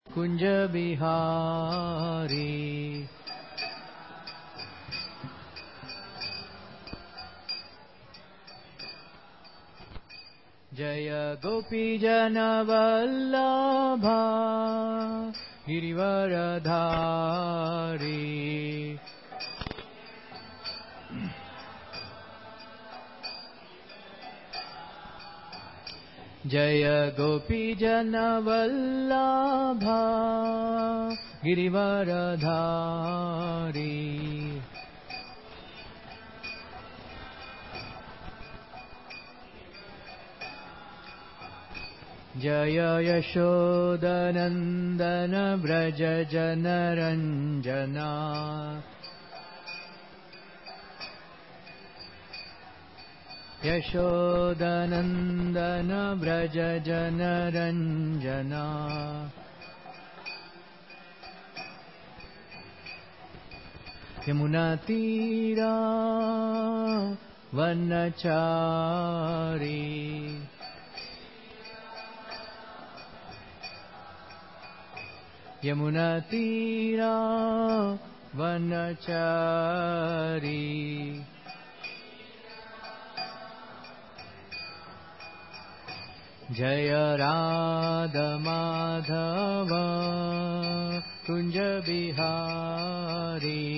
कुंज बिहारी जय गोपी जन वल्लभा गिरिवरधारी जय गोपी जन वल्लभा गिरिवरधारी जय यशोदनन्दन व्रज जनरञ्जना यशोदनन्दन व्रज जनरञ्जना यमुनातीरा वनचारी यमुनातीरा वनचारी जय राधा माधव कुंज बिहारी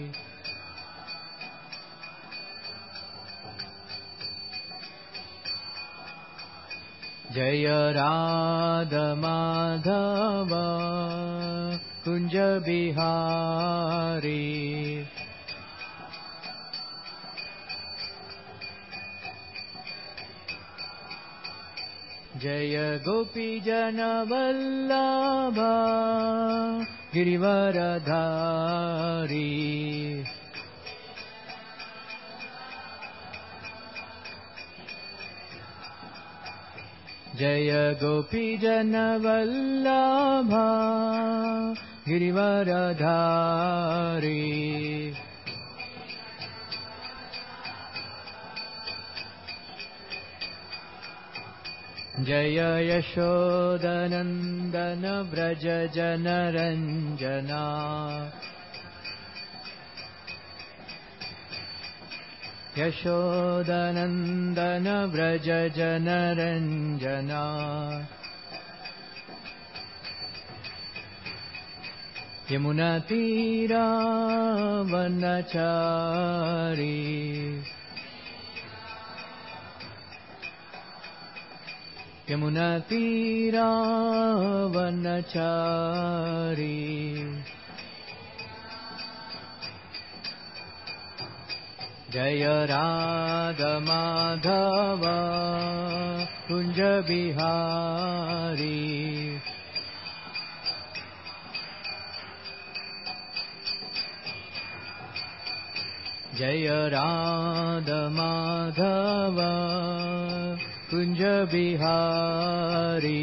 जय राधा माधव कुंज बिहारी जय गोपी जन वल्लभा गिरिवरधारी जय गोपी जन वल्लभा गिरिवरधारी जय यशोदनन्दन व्रज जनरञ्जना यशोदनन्दन व्रज जनरञ्जना यमुनातीरा वनचारी यमुनातीरा वनचारी जय राधा माधव कुंज बिहारी जय राधा माधव कुंज बिहारी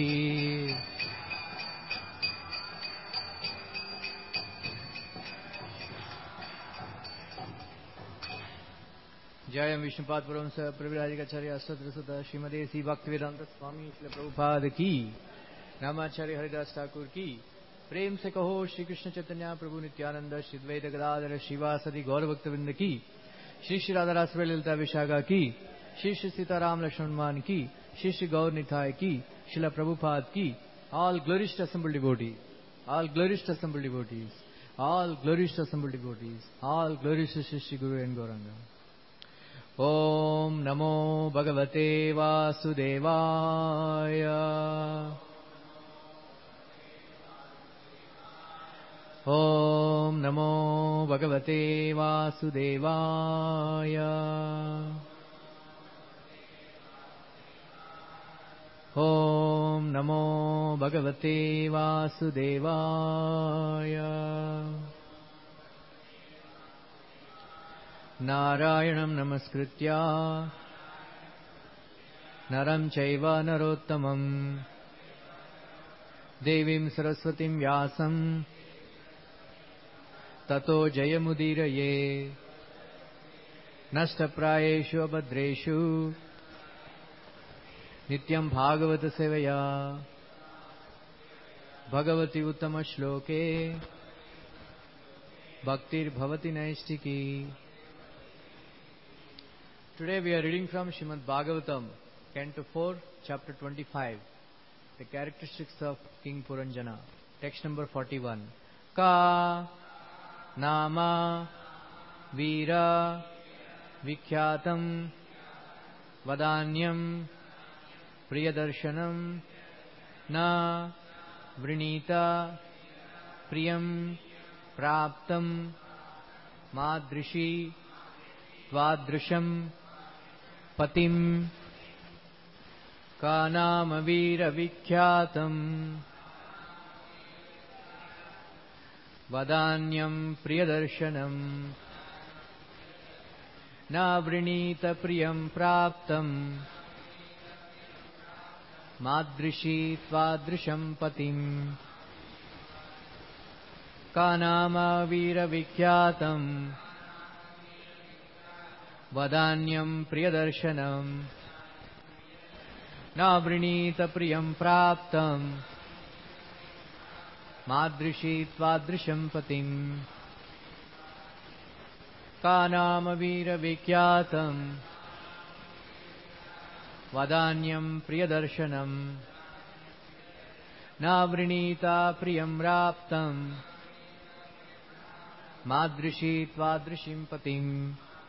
जय विष्णुपाद परमहंस प्रविराजिकाचार्य अष्टोत्तरसुत श्रीमते श्री भक्तिवेदांत स्वामी श्री प्रभुपाद की रामाचार्य हरिदास ठाकुर की प्रेम से कहो श्री कृष्ण चैतन्य प्रभु नित्यानंद श्री द्वैत गदाधर शिवासदि गौरभक्तवृंद की श्री श्री राधा रास ललिता विशाखा की श्री श्री सीताराम लक्ष्मण मान की श्री श्री गौर निताय की श्रील प्रभुपाद की all glorious assembled devotees, all glorious assembled devotees, all glorious assembled devotees, all glorious Shri Guru and Gauranga. Om Namo Bhagavate Vasudevaya. Om Namo Bhagavate Vasudevaya. Om Namo Bhagavate Vasudevaya. Narayanam Namaskritya Naram Chaiva Narottamam Devim Saraswatim Vyasam Tato Jayamudiraye Nashtaprayeshu Abhadreshu Nityam Bhagavata Sevaya Bhagwati उत्तम श्लोके भक्तिर्भवति नैष्टिकी. Today we are reading from Srimad Bhagavatam, Canto 4, Chapter 25, the characteristics of King Puranjana. Text number 41. Ka nama vira vikyatam vadanyam priyadarshanam na vrinita priyam praptam madrishi tvadrisham patim ka nama vira vikyatam vadanyam priyadarshanam na vrinita priyam praptam madrishi tvadrisham patim ka nama vira vikyatam vadanyam priyadarshanam na vrinita priyam praptam madrishi tvadrisham patim ka nama vira vikyatam vadanyam priyadarshanam na vrinita priyam praptam madrishi tvadrishim patim.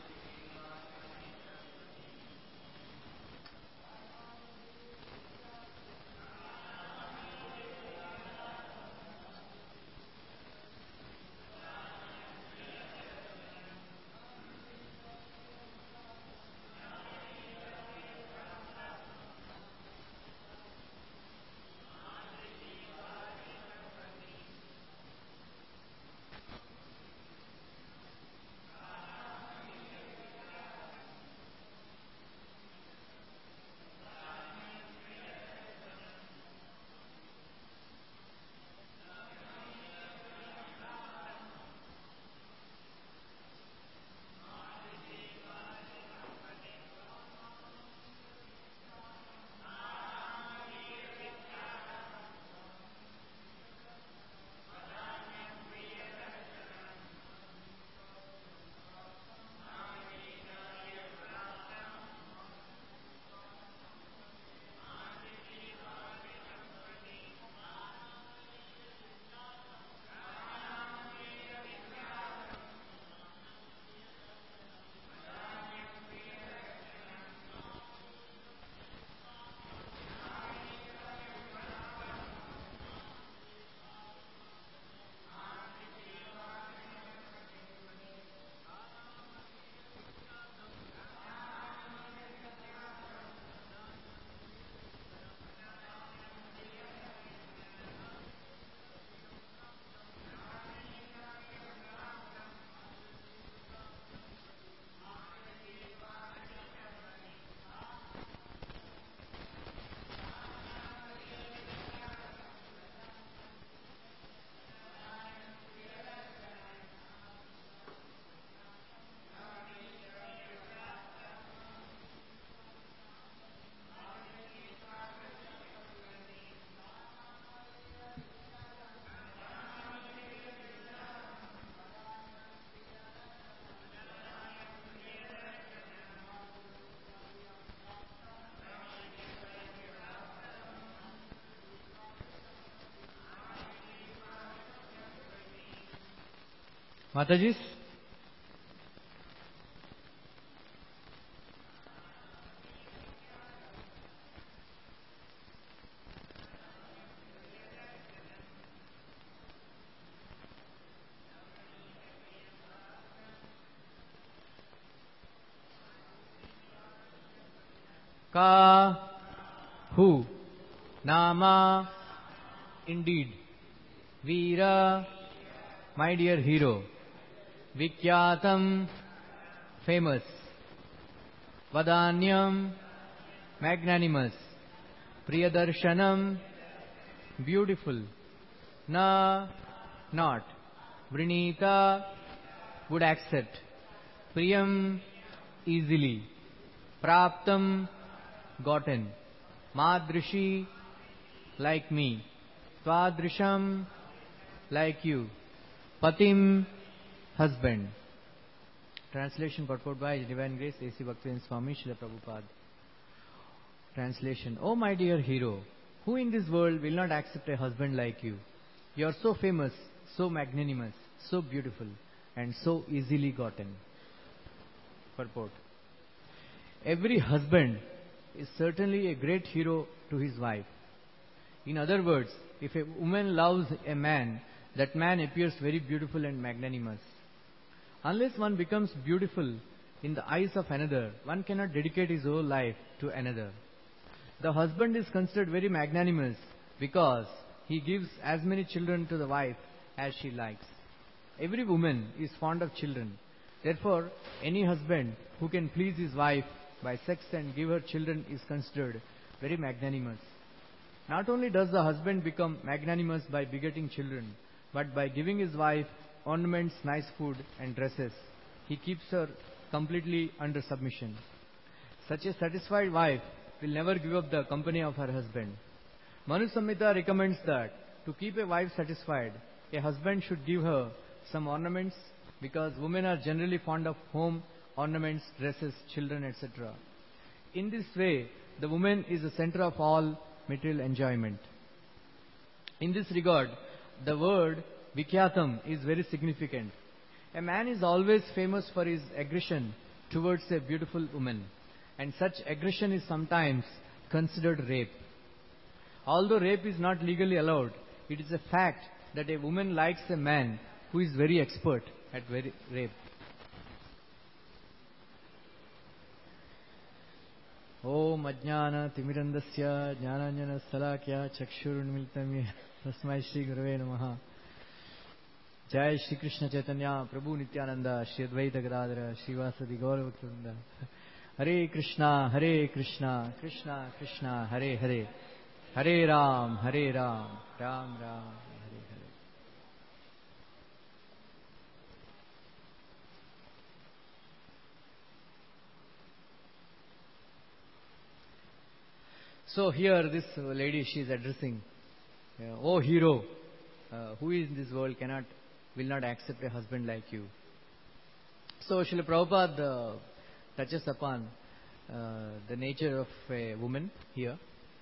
Mataji, ka, who, nama, indeed, Veera, my dear hero, Vikyatam, famous, Vadanyam, magnanimous, Priyadarshanam, beautiful, Na, not, Vrinita, would accept, Priyam, easily, Praptam, gotten, Madrishi, like me, Twadrisham, like you. Patim, husband. Translation purport by His Divine Grace A.C. Bhaktivinoda Swami Srila Prabhupada. Translation. Oh my dear hero, who in this world will not accept a husband like you? You are so famous, so magnanimous, so beautiful, and so easily gotten. Purport. Every husband is certainly a great hero to his wife. In other words, if a woman loves a man, that man appears very beautiful and magnanimous. Unless one becomes beautiful in the eyes of another, one cannot dedicate his whole life to another. The husband is considered very magnanimous because he gives as many children to the wife as she likes. Every woman is fond of children. Therefore, any husband who can please his wife by sex and give her children is considered very magnanimous. Not only does the husband become magnanimous by begetting children, but by giving his wife ornaments, nice food and dresses, he keeps her completely under submission. Such a satisfied wife will never give up the company of her husband. Manu Samhita recommends that to keep a wife satisfied, a husband should give her some ornaments, because women are generally fond of home ornaments, dresses, children, etc. In this way, the woman is the center of all material enjoyment. In this regard, the word Vikhyatam is very significant. A man is always famous for his aggression towards a beautiful woman, and such aggression is sometimes considered rape. Although rape is not legally allowed, it is a fact that a woman likes a man who is very expert at rape. Om Ajnana Timirandasya Jnananjana Salakya Chakshurunmiltam Tasmai Shri Gurave Namaha. Jai Shri Krishna Chaitanya Prabhu Nityananda Shri Advaita Gadadhara Srivasadi Gauravakrunda. Hare Krishna, Krishna Krishna, Hare Hare, Hare Ram, Ram Ram, Hare Hare. So here this lady, she is addressing, oh hero, who in this world will not accept a husband like you. So Srila Prabhupada touches upon the nature of a woman here.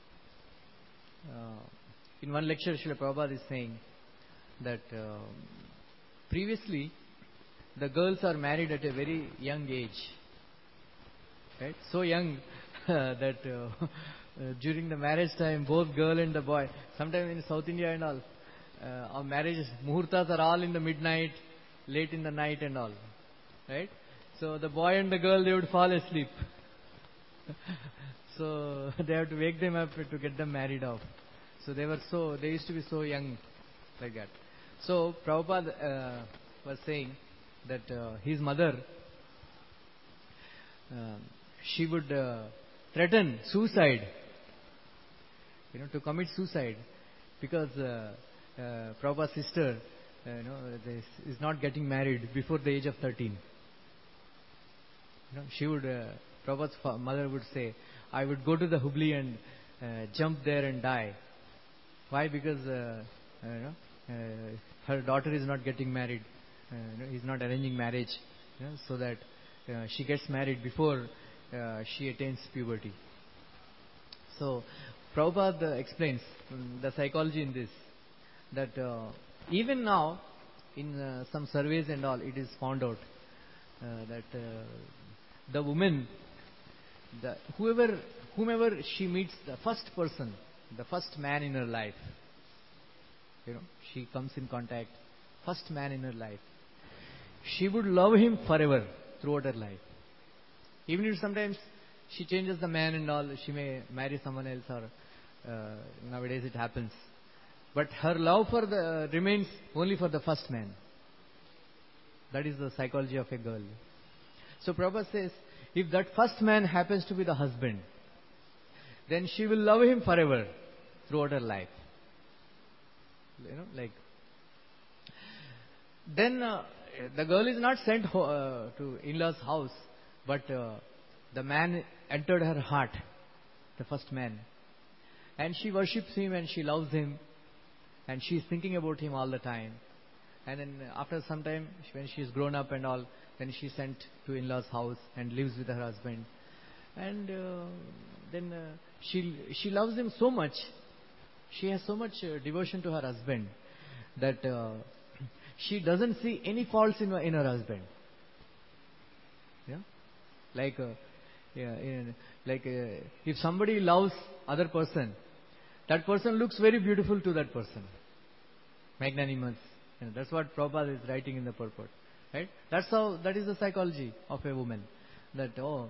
In one lecture, Srila Prabhupada is saying that previously the girls are married at a very young age, right? So young that during the marriage time, both girl and the boy, sometimes in South India and all, our marriages, muhurtas are all in the midnight, late in the night and all, right? So the boy and the girl, they would fall asleep. So they have to wake them up to get them married off. So they used to be so young, like that. So Prabhupada was saying that his mother, she would threaten suicide, to commit suicide, because Prabhupada's sister, is not getting married before the age of 13. She would, Prabhupada's mother would say, I would go to the Hubli and jump there and die. Why? Because her daughter is not getting married. He's not arranging marriage, so that she gets married before she attains puberty. So Prabhupada explains the psychology in this, that even now in some surveys and all, it is found out that the woman, whomever she meets, the first person, the first man in her life, she comes in contact, first man in her life, she would love him forever throughout her life. Even if sometimes she changes the man and all, she may marry someone else, or nowadays it happens. But her love remains only for the first man. That is the psychology of a girl. So Prabhupada says, if that first man happens to be the husband, then she will love him forever throughout her life. Then the girl is not sent to in-laws' house, but the man entered her heart, the first man. And she worships him and she loves him. and she's thinking about him all the time. And then after some time, when she's grown up and all, then she's sent to in-laws' house and lives with her husband. And then she loves him so much. She has so much devotion to her husband that she doesn't see any faults in her husband. Yeah, like if somebody loves other person, that person looks very beautiful to that person, magnanimous. That's what Prabhupada is writing in the purport, right? That is the psychology of a woman. That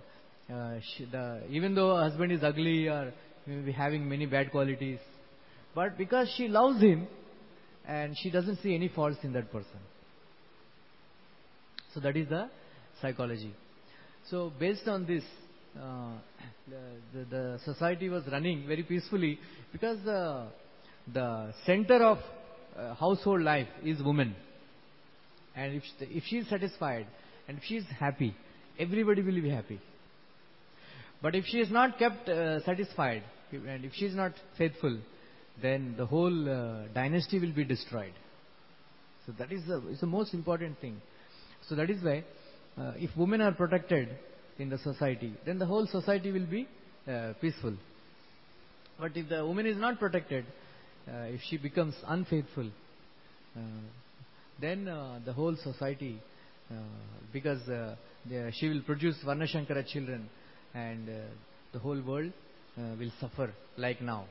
even though her husband is ugly or maybe having many bad qualities, but because she loves him, and she doesn't see any faults in that person. So that is the psychology. So based on this, the society was running very peacefully, because the center of household life is woman. And if she is satisfied and if she is happy, everybody will be happy. But if she is not kept satisfied, and if she is not faithful, then the whole dynasty will be destroyed. So that is the most important thing. So that is why if women are protected in the society, then the whole society will be peaceful. But if the woman is not protected, if she becomes unfaithful, then the whole society, because she will produce Varnashankara children, and the whole world will suffer like now.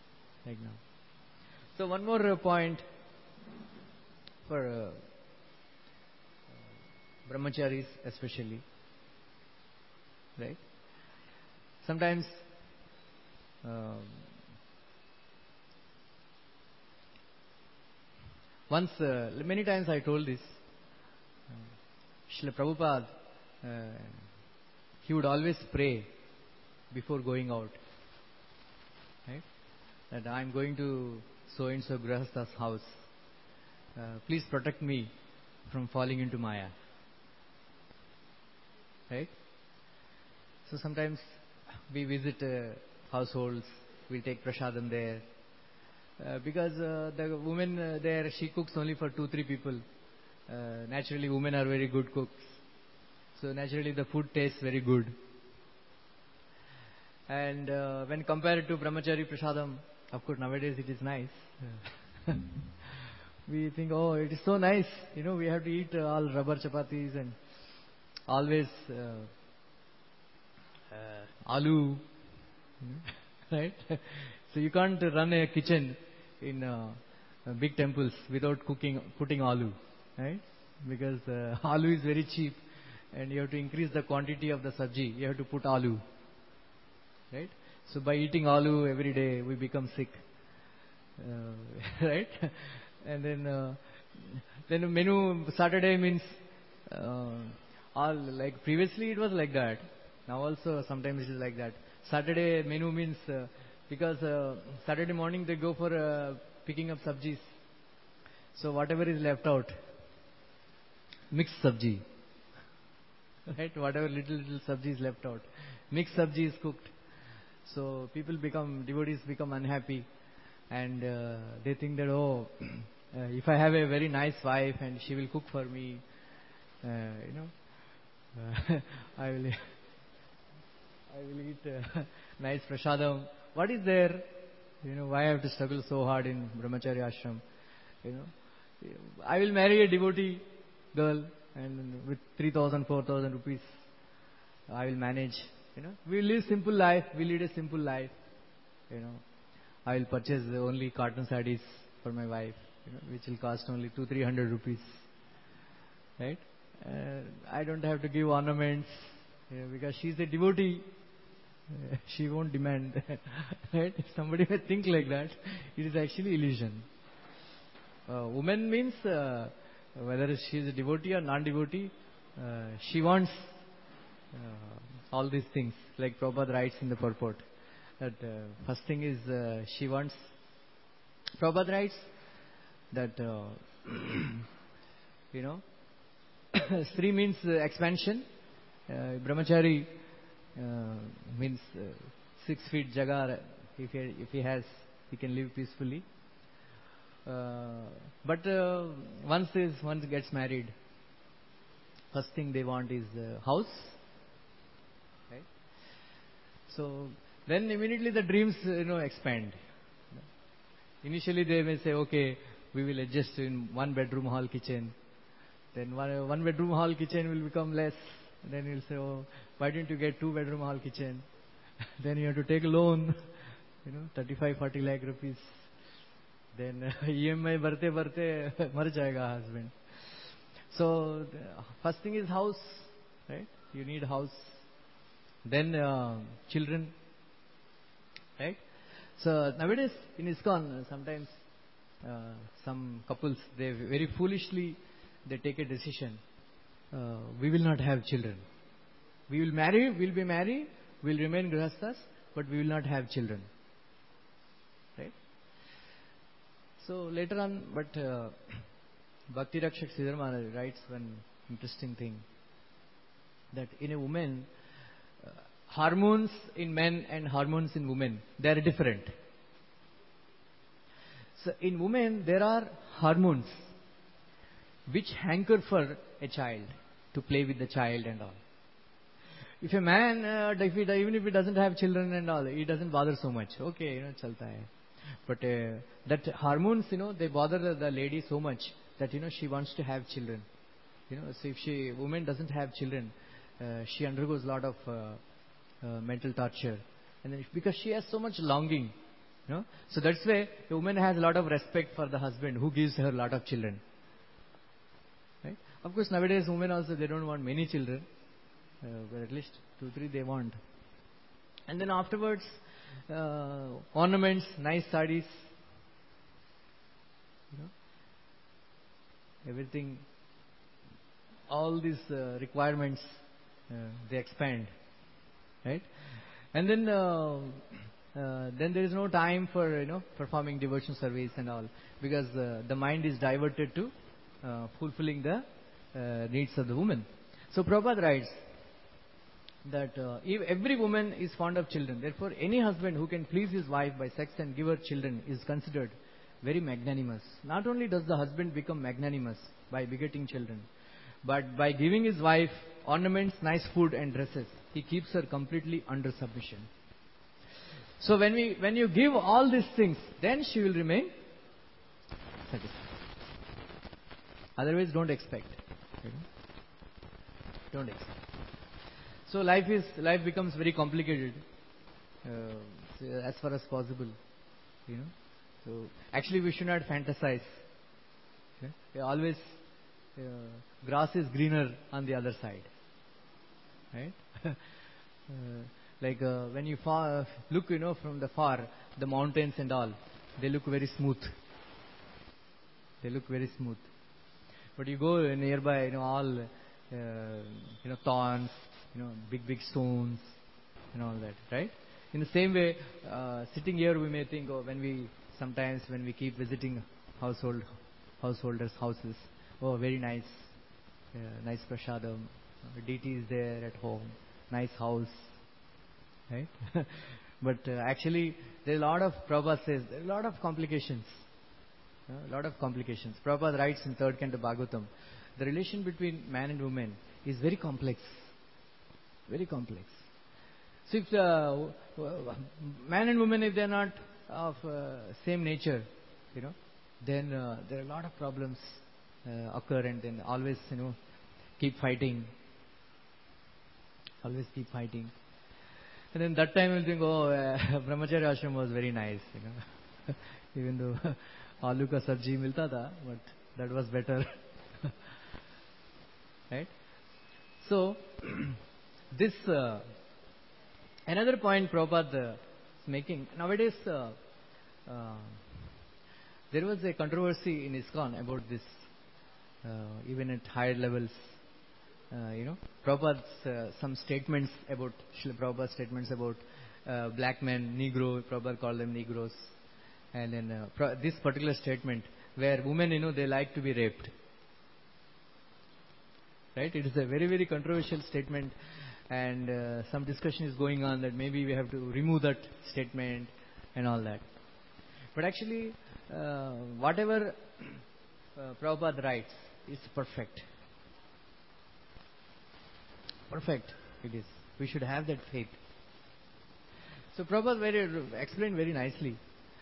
So one more point for brahmacharis especially, right? Sometimes many times I told this, Srila Prabhupada, he would always pray before going out, right? That I am going to so-and-so Grihastha's house. Please protect me from falling into Maya. Right? So sometimes we visit households, we take prasadam there. Because the woman there, she cooks only for 2-3 people. Naturally, women are very good cooks. So naturally the food tastes very good. And when compared to brahmachari prasadam, of course nowadays it is nice. We think, oh, it is so nice. We have to eat all rubber chapatis and always aloo. Right? So you can't run a kitchen in big temples without putting aloo. Right? Because aloo is very cheap, and you have to increase the quantity of the sabji. You have to put aloo. Right? So by eating aloo every day, we become sick. Right? And then menu Saturday means all, like previously it was like that. Now also sometimes it is like that. Saturday menu means because Saturday morning they go for picking up sabjis. So whatever is left out, mixed sabji. Right? Whatever little sabji is left out, mixed sabji is cooked. So devotees become unhappy, and they think that, if I have a very nice wife and she will cook for me, I will eat nice prasadam. What is there? Why I have to struggle so hard in brahmacharya ashram? I will marry a devotee girl, and with 3,000, 4,000 rupees, I will manage. We live simple life. We lead a simple life. I will purchase only cotton sarees for my wife, which will cost only 200-300 rupees. Right? I don't have to give ornaments, because she is a devotee. She won't demand. Right? If somebody may think like that, it is actually illusion. Woman means whether she is a devotee or non-devotee, she wants all these things. Like Prabhupada writes in the purport, that first thing is she wants. Prabhupada writes that Sri means expansion. Brahmachari means 6 feet jaga. If he has, he can live peacefully. But once gets married, first thing they want is house, right? So then immediately the dreams expand. Initially they may say, okay, we will adjust in one bedroom hall kitchen. Then one bedroom hall kitchen will become less. Then you'll say, oh, why didn't you get two bedroom hall kitchen? Then you have to take a loan, 35-40 lakh rupees. Then EMI barte mar jayega husband. So first thing is house, right? You need house. Then children, right? So nowadays in ISKCON, sometimes some couples, they very foolishly they take a decision. We will not have children. We will marry, we'll be married, we'll remain grihasthas, but we will not have children. Right? So later on, but Bhakti Rakshak Sridhar Maharaj writes one interesting thing, that in a woman, hormones in men and hormones in women, they are different. So in women, there are hormones which hanker for a child, to play with the child and all. If a man, even if he doesn't have children and all, he doesn't bother so much. Okay, chalta hai. But that hormones, they bother the lady so much that, she wants to have children. So if woman doesn't have children, she undergoes a lot of mental torture. And then because she has so much longing, so that's why a woman has a lot of respect for the husband who gives her a lot of children. Right? Of course, nowadays women also, they don't want many children, but at least 2-3 they want. And then afterwards, ornaments, nice sarees, everything, all these requirements, they expand, right? And then there is no time for performing devotion service and all, because the mind is diverted to fulfilling the needs of the woman. So Prabhupada writes that if every woman is fond of children, therefore any husband who can please his wife by sex and give her children is considered very magnanimous. Not only does the husband become magnanimous by begetting children, but by giving his wife ornaments, nice food and dresses, he keeps her completely under submission. So when you give all these things, then she will remain satisfied. Otherwise, don't expect. Don't expect. So life becomes very complicated as far as possible. So actually, we should not fantasize. Always, grass is greener on the other side, right? Like when you look, from the far, the mountains and all, they look very smooth. They look very smooth. But you go nearby, all, thorns, big stones, and all that, right? In the same way, sitting here, we may think, when we keep visiting householders' houses, oh, very nice, nice prasadam, deity is there at home, nice house, right? But actually, there are a lot of, Prabhupada says, there are a lot of complications. Prabhupada writes in 3rd Canto Bhagavatam, the relation between man and woman is very complex. Very complex. So if man and woman, if they are not of same nature, then there are a lot of problems occur, and then always, keep fighting. Always keep fighting. And then that time we'll think, Brahmacharya ashram was very nice, even though aloo ka sabji milta tha, but that was better. Right? So, this another point Prabhupada is making. Nowadays, there was a controversy in ISKCON about this, even at higher levels. Prabhupada's some statements about, Srila Prabhupada's statements about black men, Negro, Prabhupada called them Negroes. And then this particular statement, where women, they like to be raped. Right? It is a very, very controversial statement, and some discussion is going on that maybe we have to remove that statement and all that. But actually, whatever Prabhupada writes is perfect. Perfect it is. We should have that faith. So Prabhupada explained very nicely.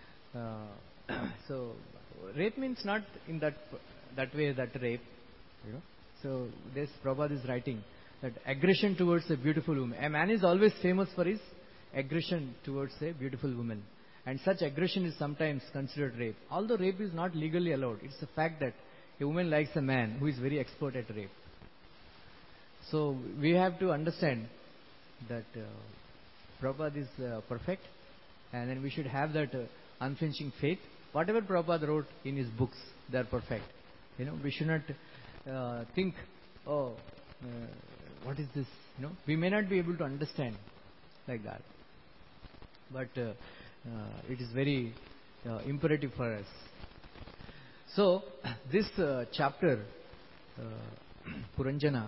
So rape means not in that way, that rape. So this Prabhupada is writing that aggression towards a beautiful woman. A man is always famous for his aggression towards a beautiful woman. And such aggression is sometimes considered rape. Although rape is not legally allowed, it's the fact that a woman likes a man who is very expert at rape. So we have to understand that Prabhupada is perfect, and then we should have that unflinching faith. Whatever Prabhupada wrote in his books, they are perfect. We should not think, what is this? We may not be able to understand like that. But it is very imperative for us. So, this chapter, Puranjana,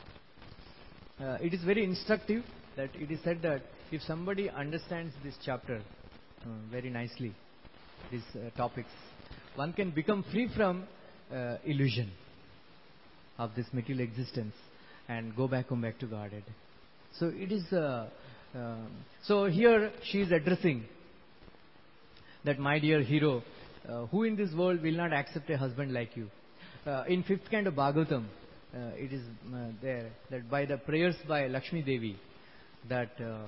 it is very instructive that it is said that if somebody understands this chapter very nicely, these topics, one can become free from illusion of this material existence and go back to Godhead. So it is. So here she is addressing that, my dear hero, who in this world will not accept a husband like you? In 5th canto of Bhagavatam, it is there that by the prayers by Lakshmi Devi, that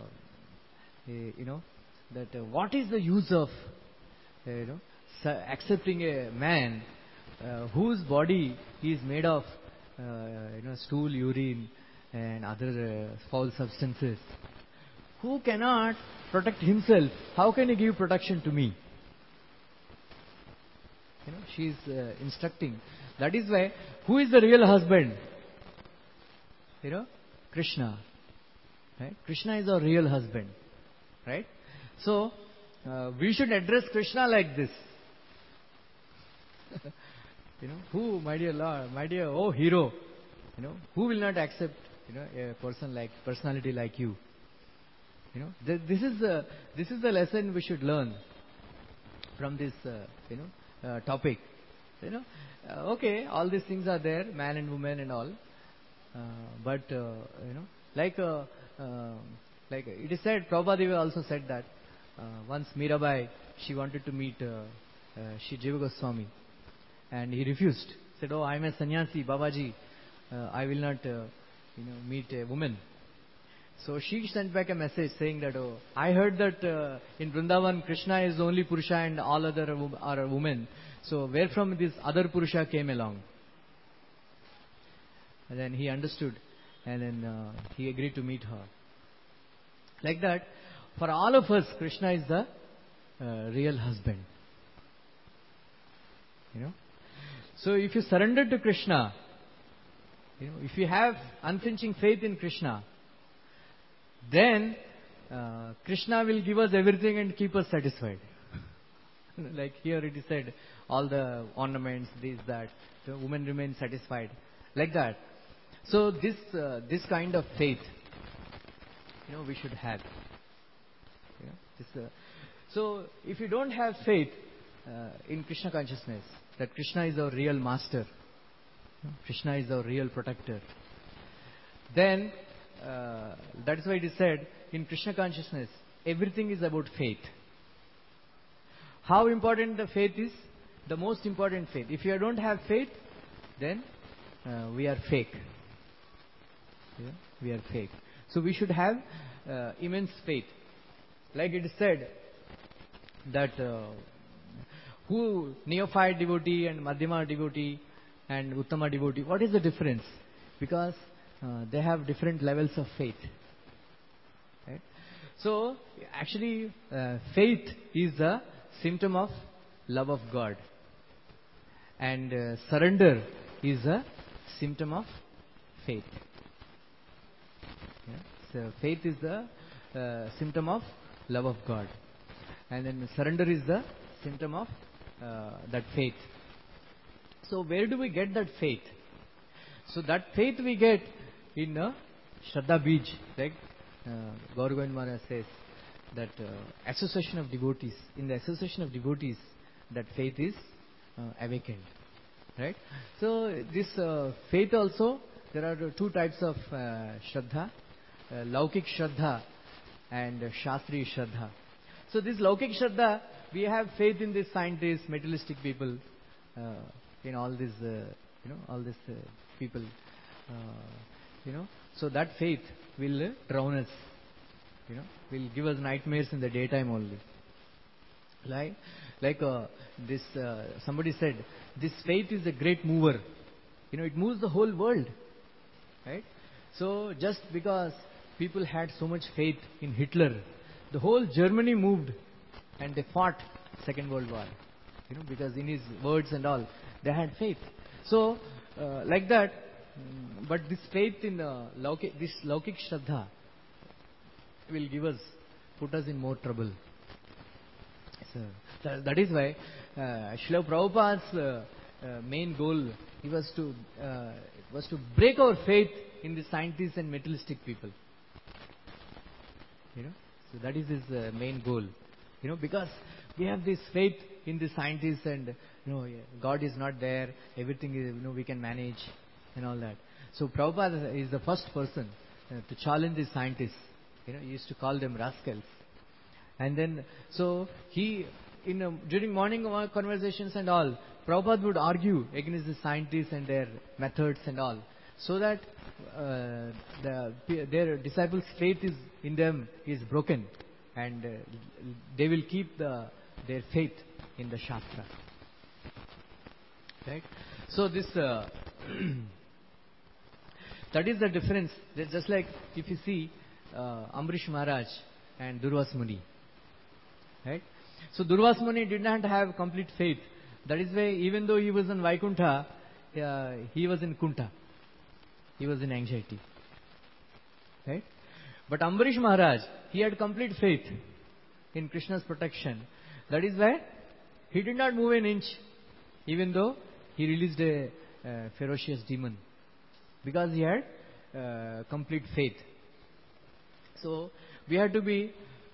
what is the use of accepting a man whose body is made of stool, urine, and other foul substances, who cannot protect himself? How can he give protection to me? She is instructing. That is why, who is the real husband? Krishna. Right? Krishna is our real husband. Right? So, we should address Krishna like this. Who, my dear Lord, my dear, oh hero, who will not accept, a personality like you? This is the lesson we should learn from this, topic. Okay, all these things are there, man and woman and all, but like it is said, Prabhupada also said that once Mirabai, she wanted to meet Shri Jiva Goswami, and he refused. Said, "Oh, I am a sannyasi, Babaji. I will not, meet a woman." So she sent back a message saying that, "Oh, I heard that in Vrindavan Krishna is the only Purusha and all other are women. So where from this other Purusha came along?" And then he understood, and then he agreed to meet her. Like that, for all of us, Krishna is the real husband. So if you surrender to Krishna, if you have unflinching faith in Krishna, then Krishna will give us everything and keep us satisfied. Like here it is said, all the ornaments, this, that, the woman remains satisfied. Like that. So this kind of faith, we should have. So if you don't have faith in Krishna consciousness, that Krishna is our real master, Krishna is our real protector, then that is why it is said in Krishna consciousness, everything is about faith. How important the faith is? The most important faith. If you don't have faith, then we are fake. We are fake. So we should have immense faith. Like it is said that who neophyte devotee and Madhyama devotee and Uttama devotee, what is the difference? Because they have different levels of faith. Right? So actually faith is a symptom of love of God, and surrender is a symptom of faith. So faith is the symptom of love of God, and then surrender is the symptom of that faith. So where do we get that faith? So that faith we get in Shraddha Bij, like Gaur Govind Maharaj says, that association of devotees. In the association of devotees, that faith is awakened. Right? So this faith also, there are two types of Shraddha. Laukik Shraddha and Shastri Shraddha. So this Laukik Shraddha, we have faith in these scientists, materialistic people, in all these, all these people, So that faith will drown us, will give us nightmares in the daytime only. Like this, somebody said, this faith is a great mover. It moves the whole world, right? So just because people had so much faith in Hitler, the whole Germany moved, and they fought Second World War. Because in his words and all, they had faith. So like that, but this faith in this Laukik Shraddha will put us in more trouble. So that is why Srila Prabhupada's main goal was to break our faith in the scientists and materialistic people. So that is his main goal. Because we have this faith in the scientists and God is not there, everything is, we can manage and all that. So Prabhupada is the first person to challenge the scientists. He used to call them rascals. And then, so he, during morning conversations and all, Prabhupada would argue against the scientists and their methods and all, so that their disciples' faith in them is broken, and they will keep their faith in the Shastra. Right? So this, that is the difference. Just like if you see Ambrish Maharaj and Durvas Muni. Right? So Durvas Muni did not have complete faith. That is why even though he was in Vaikuntha, he was in Kunta. He was in anxiety. Right? But Ambrish Maharaj, he had complete faith in Krishna's protection. That is why he did not move an inch, even though he released a ferocious demon. Because he had complete faith. So we have to be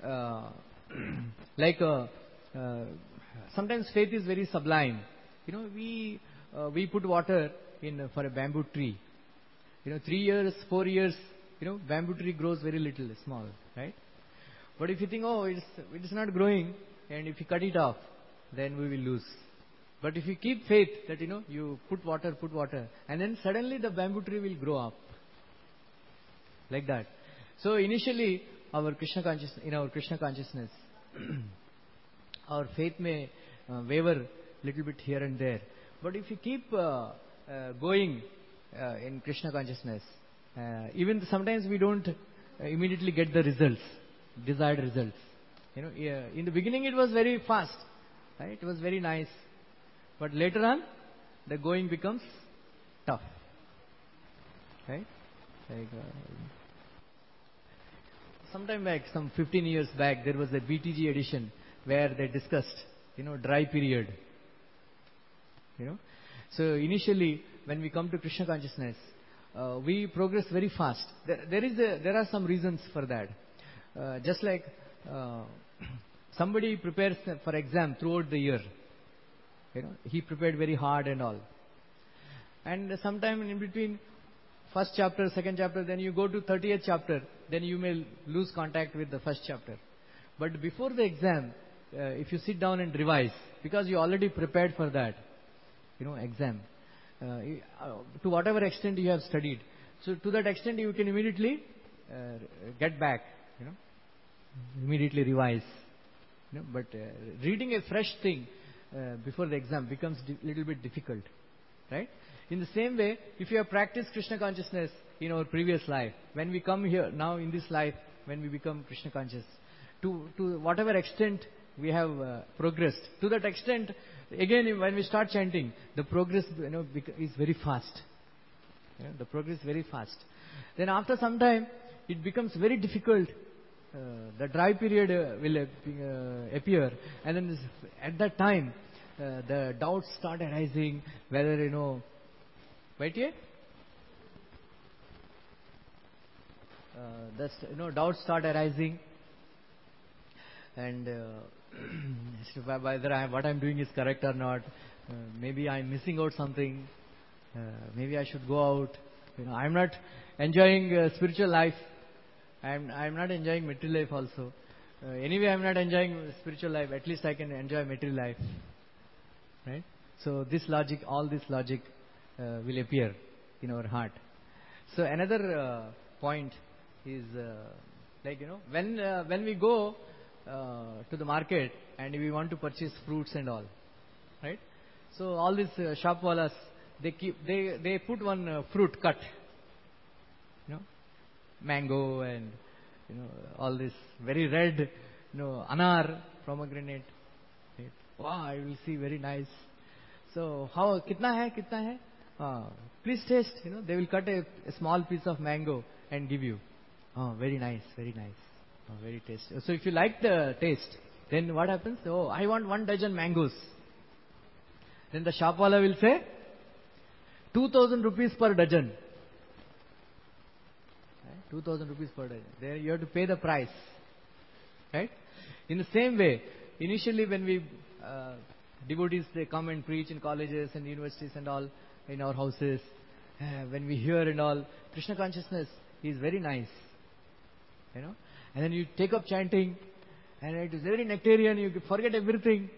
sometimes faith is very sublime. We put water in for a bamboo tree. 3 years, 4 years, bamboo tree grows very little, small, right? But if you think, it is not growing, and if you cut it off, then we will lose. But if you keep faith that, you put water, and then suddenly the bamboo tree will grow up. Like that. So initially, in our Krishna consciousness, our faith may waver little bit here and there. But if you keep going in Krishna consciousness, even sometimes we don't immediately get the results, desired results. In the beginning it was very fast, right? It was very nice. But later on, the going becomes tough. Right? Sometime back, some 15 years back, there was a BTG edition where they discussed, dry period. So initially, when we come to Krishna consciousness, we progress very fast. There are some reasons for that. Just like somebody prepares for exam throughout the year. He prepared very hard and all. And sometime in between, first chapter, second chapter, then you go to 30th chapter, then you may lose contact with the first chapter. But before the exam, if you sit down and revise, because you already prepared for that, exam, to whatever extent you have studied, so to that extent you can immediately get back, immediately revise. But reading a fresh thing before the exam becomes little bit difficult, right? In the same way, if you have practiced Krishna consciousness in our previous life, when we come here now in this life, when we become Krishna conscious, to whatever extent we have progressed, to that extent, again when we start chanting, the progress is very fast. The progress is very fast. Then after some time, it becomes very difficult. The dry period will appear, and then at that time, the doubts start arising whether wait here. Doubts start arising. and whether what I'm doing is correct or not. Maybe I'm missing out something. Maybe I should go out. I'm not enjoying spiritual life. I'm not enjoying material life also. Anyway, I'm not enjoying spiritual life. At least I can enjoy material life, right? So all this logic will appear in our heart. So another point is when we go to the market and we want to purchase fruits and all, right? So all these shop wallas, they put one fruit cut, mango and all this very red, anar, pomegranate. Right? Wow, I will see, very nice. So how kitna hai? Please taste. They will cut a small piece of mango and give you. Oh, very nice, very nice. Oh, very tasty. So if you like the taste, then what happens? Oh, I want 1 dozen mangoes. Then the shopwala will say, 2,000 rupees per dozen. 2,000 rupees per dozen. There you have to pay the price. Right? In the same way, initially when we devotees, they come and preach in colleges and universities and all, in our houses. When we hear and all, Krishna consciousness is very nice. And then you take up chanting, and it is very nectarian, you forget everything.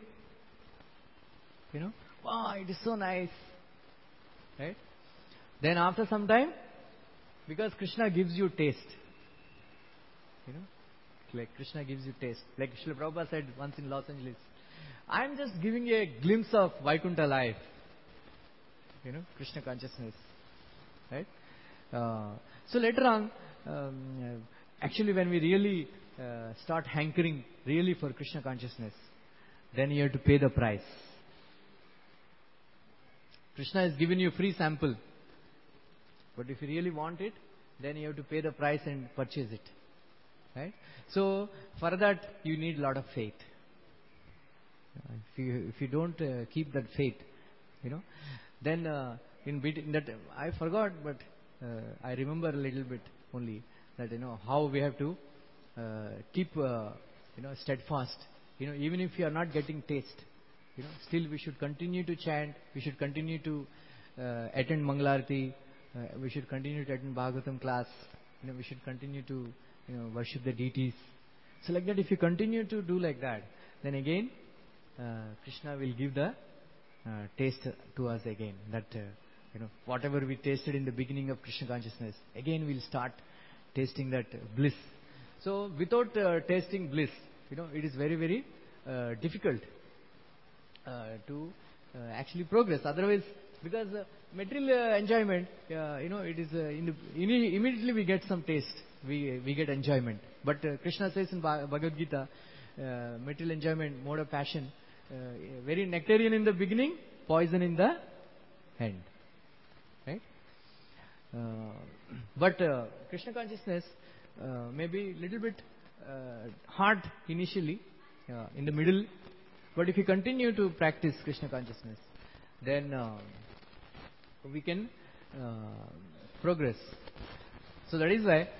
Wow, it is so nice. Right? Then after some time, because Krishna gives you taste. Like Krishna gives you taste. Like Srila Prabhupada said once in Los Angeles, I am just giving you a glimpse of Vaikuntha life. Krishna consciousness. Right? So later on, actually when we really start hankering really for Krishna consciousness, then you have to pay the price. Krishna has given you a free sample. But if you really want it, then you have to pay the price and purchase it. Right? So for that you need a lot of faith. If you don't keep that faith, then in that I forgot, but I remember a little bit only that how we have to keep steadfast. Even if you are not getting taste, still we should continue to chant. We should continue to attend Mangalarati. We should continue to attend Bhagavatam class. We should continue to worship the deities. So like that, if you continue to do like that, then again Krishna will give the taste to us again. That whatever we tasted in the beginning of Krishna consciousness, again we'll start tasting that bliss. So without tasting bliss, it is very, very difficult to actually progress. Otherwise, because material enjoyment, it is immediately we get some taste, we get enjoyment. But Krishna says in Bhagavad Gita, material enjoyment, mode of passion, very nectarian in the beginning, poison in the end. Right? But Krishna consciousness may be little bit hard initially, in the middle. But if you continue to practice Krishna consciousness, then we can progress. So that is why,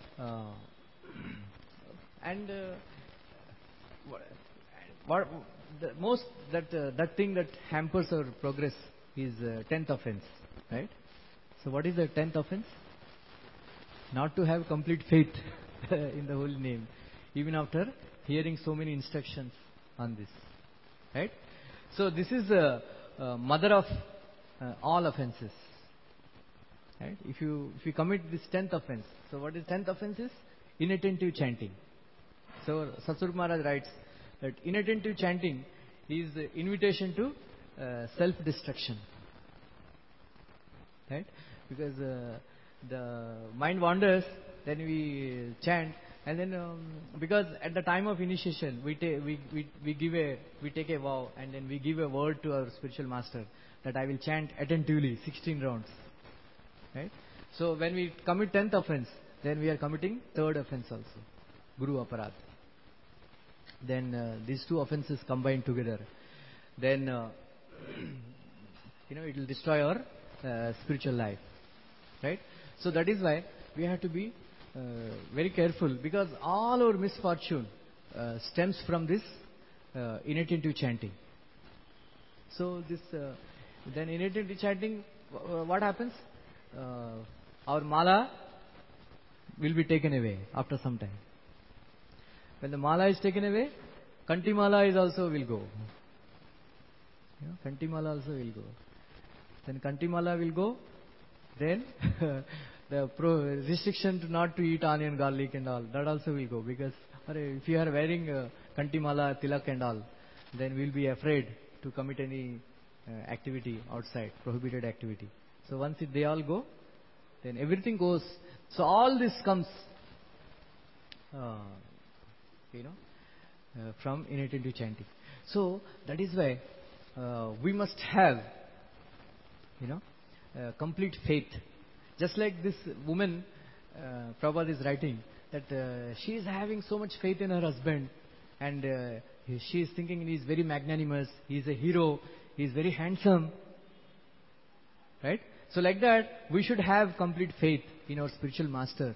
what the most that thing that hampers our progress is 10th offense, right? So what is the 10th offense? Not to have complete faith in the holy name, even after hearing so many instructions on this, right? So this is the mother of all offenses, right? If you commit this 10th offense, so what is 10th offense is? Inattentive chanting. So Satsvarupa Maharaj writes that inattentive chanting is the invitation to self-destruction, right? Because the mind wanders, then we chant, and then because at the time of initiation we take a vow, and then we give a word to our spiritual master that I will chant attentively 16 rounds, right? So when we commit 10th offense, then we are committing 3rd offense also, Guru Aparadh. Then these two offenses combined together, then it will destroy our spiritual life, right? So that is why we have to be very careful, because all our misfortune stems from this inattentive chanting. So this then inattentive chanting, what happens? Our mala will be taken away after some time. When the mala is taken away, Kanti mala is also will go. Kanti mala also will go. Then Kanti mala will go. Then the restriction to not to eat onion, garlic and all, that also will go. Because if you are wearing Kanti mala, tilak and all, then we will be afraid to commit any activity outside, prohibited activity. So once they all go, then everything goes. So all this comes, from inattentive chanting. So that is why we must have, complete faith. Just like this woman, Prabhupada is writing that she is having so much faith in her husband, and she is thinking he is very magnanimous, he is a hero, he is very handsome. Right? So like that, we should have complete faith in our spiritual master.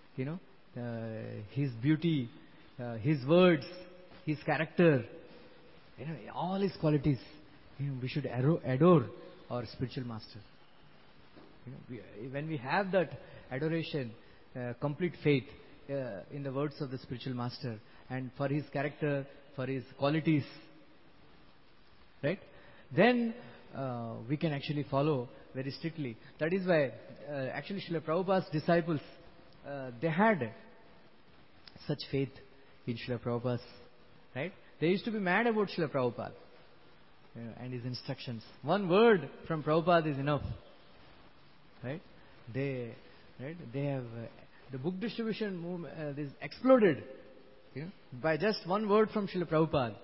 His beauty, his words, his character, all his qualities. We should adore our spiritual master. When we have that adoration, complete faith in the words of the spiritual master and for his character, for his qualities, right? Then we can actually follow very strictly. That is why actually Srila Prabhupada's disciples, they had such faith in Srila Prabhupada, right? They used to be mad about Srila Prabhupada and his instructions. One word from Prabhupada is enough, right? They have the book distribution movement is exploded, by just one word from Srila Prabhupada.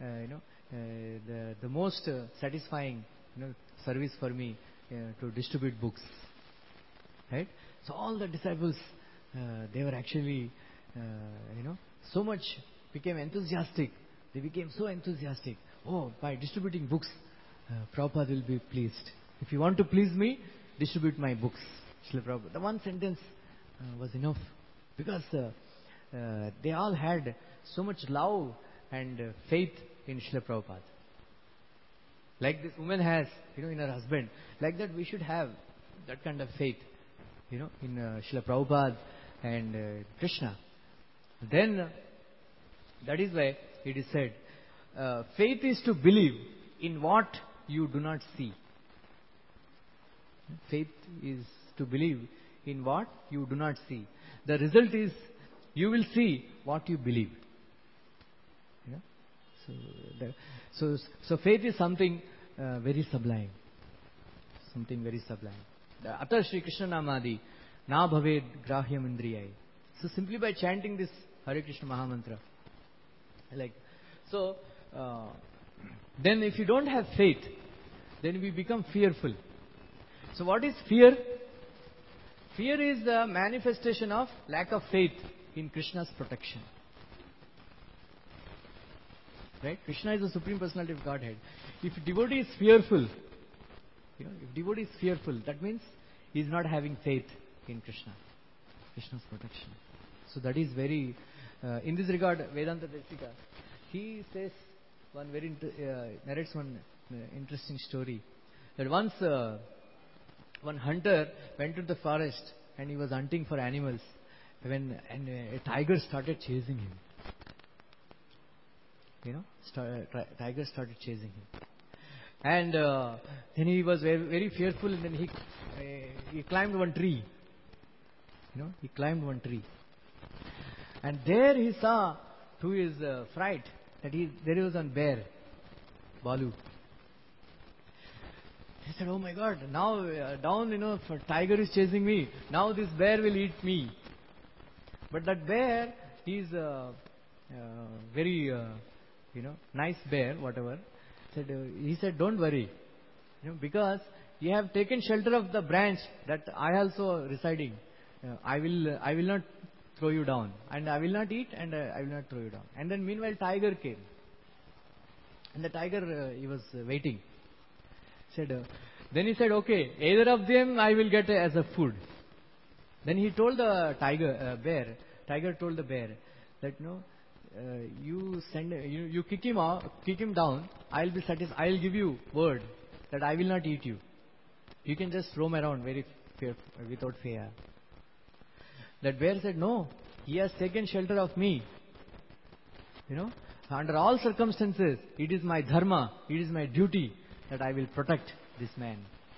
The most satisfying service for me to distribute books, right? So all the disciples, they were actually so much became enthusiastic. They became so enthusiastic. Oh, by distributing books, Prabhupada will be pleased. If you want to please me, distribute my books. Srila Prabhupada. The one sentence was enough, because they all had so much love and faith in Srila Prabhupada. Like this woman has, in her husband. Like that we should have that kind of faith, in Srila Prabhupada and Krishna. Then, that is why it is said, faith is to believe in what you do not see. Faith is to believe in what you do not see. The result is, you will see what you believe. So faith is something very sublime. Something very sublime. Ata Shri Krishna Namadi Na Bhaved Grahyam Indriyai. So simply by chanting this Hare Krishna Mahamantra, then if you don't have faith, then we become fearful. So what is fear? Fear is the manifestation of lack of faith in Krishna's protection. Right? Krishna is the Supreme Personality of Godhead. If devotee is fearful, that means he is not having faith in Krishna's protection. So that is very, in this regard, Vedanta Desika, he says narrates one interesting story. That once one hunter went to the forest and he was hunting for animals, and a tiger started chasing him. Tiger started chasing him. And then he was very, very fearful, and then he climbed one tree. He climbed one tree. And there he saw, to his fright, that there was one bear, Balu. He said, oh my God, now down, tiger is chasing me. Now this bear will eat me. But that bear, he is very, nice bear, whatever. He said, don't worry, because you have taken shelter of the branch that I also residing. I will not throw you down, and I will not eat, and I will not throw you down. And then meanwhile tiger came, and the tiger he was waiting. Then he said, okay, either of them I will get as a food. Then he told the tiger told the bear that you kick him out, kick him down. I'll be satisfied. I'll give you word that I will not eat you. You can just roam around without fear. That bear said, no, he has taken shelter of me. Under all circumstances, it is my dharma, it is my duty that I will protect this man.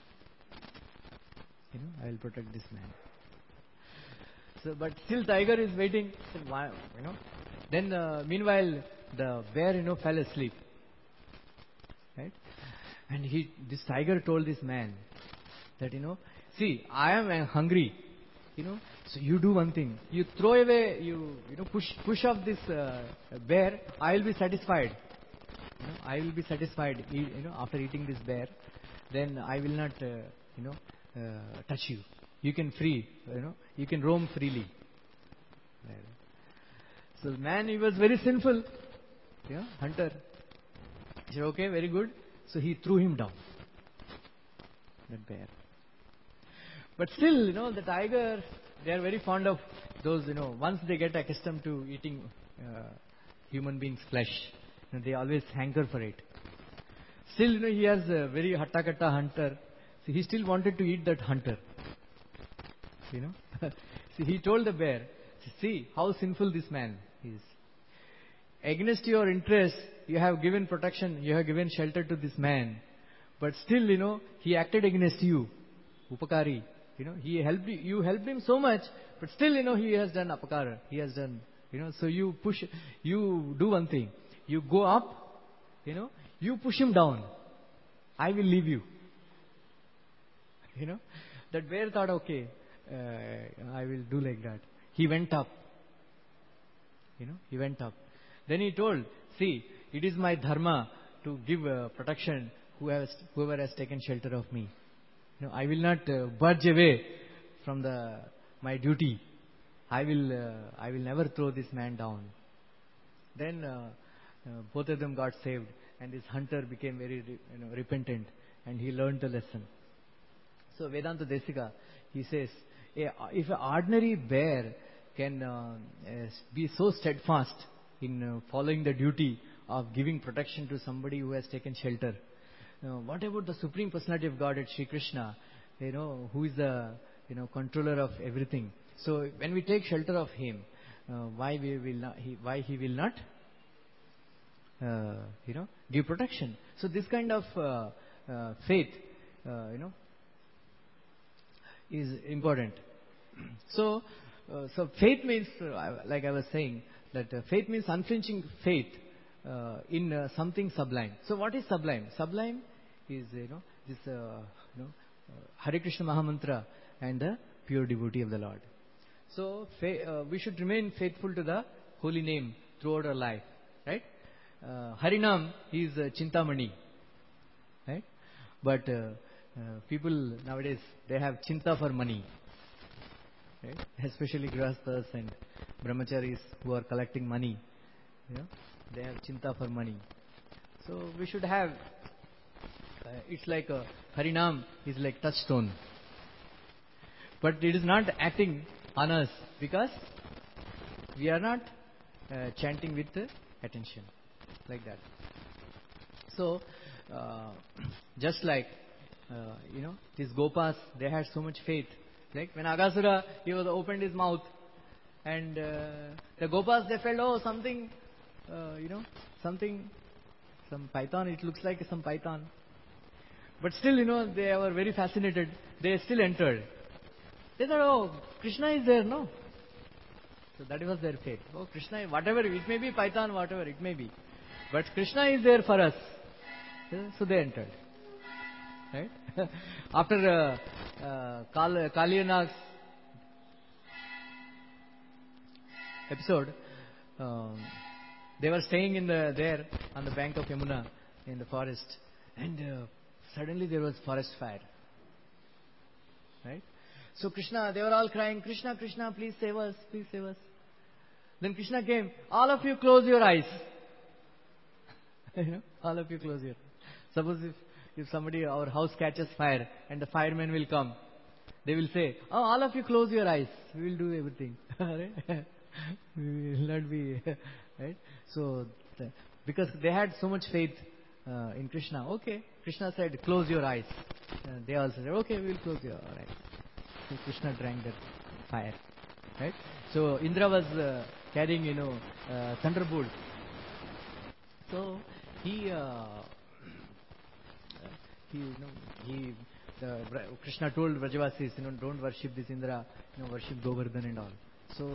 I will protect this man. So, but still tiger is waiting. Then meanwhile the bear fell asleep. Right? And this tiger told this man that see, I am hungry. So you do one thing. You throw away, push off this bear. I will be satisfied. I will be satisfied. After eating this bear, then I will not, touch you. You can you can roam freely. So the man, he was very sinful. Hunter. He said, okay, very good. So he threw him down. That bear. But still, the tiger, they are very fond of those, once they get accustomed to eating human beings' flesh, they always hanker for it. Still, he has a very hatta-katta hunter. So he still wanted to eat that hunter. So he told the bear, see how sinful this man is. Against your interest, you have given protection, you have given shelter to this man. But still, he acted against you. Upakari. He helped you helped him so much, but still, he has done apakara. He has done, so you do one thing. You go up, you push him down. I will leave you. That bear thought, okay, I will do like that. He went up. He went up. Then he told, see, it is my dharma to give protection whoever has taken shelter of me. I will not budge away from my duty. I will never throw this man down. Then both of them got saved, and this hunter became very repentant, and he learned the lesson. So Vedanta Desika, he says, if an ordinary bear can be so steadfast in following the duty of giving protection to somebody who has taken shelter, what about the Supreme Personality of Godhead, Sri Krishna, who is the controller of everything? So when we take shelter of him, why he will not give protection? So this kind of faith, is important. So faith means, like I was saying, that faith means unflinching faith in something sublime. So what is sublime? Sublime is this Hare Krishna Mahamantra and the pure devotee of the Lord. So we should remain faithful to the holy name throughout our life, right? Harinam is Chintamani, right? But people nowadays, they have chinta for money, right? Especially grihasthas and brahmacharis who are collecting money, they have chinta for money. So we should have, it's like Harinam is like touchstone. But it is not acting on us because we are not chanting with attention, like that. So, just like, these Gopas, they had so much faith. Like when Aghasura, he was opened his mouth, and the Gopas, they felt, oh, something, some python, it looks like some python. But still, they were very fascinated. They still entered. They thought, oh, Krishna is there, no? So that was their faith. Oh, Krishna, whatever, it may be python, whatever it may be. But Krishna is there for us. So they entered. Right? After Kaliyanag's episode, they were staying there on the bank of Yamuna in the forest, and suddenly there was forest fire. Right? So Krishna, they were all crying, Krishna, Krishna, please save us, please save us. Then Krishna came, all of you close your eyes. All of you close your eyes. Suppose if somebody, our house catches fire and the firemen will come, they will say, oh, all of you close your eyes, we will do everything. We will not be Right? So, because they had so much faith in Krishna, okay, Krishna said, close your eyes. They also said, okay, we will close your eyes. So Krishna drank that fire. Right? So Indra was carrying, thunderbolt. So Krishna told Vrajavasis, don't worship this Indra, worship Govardhan and all. So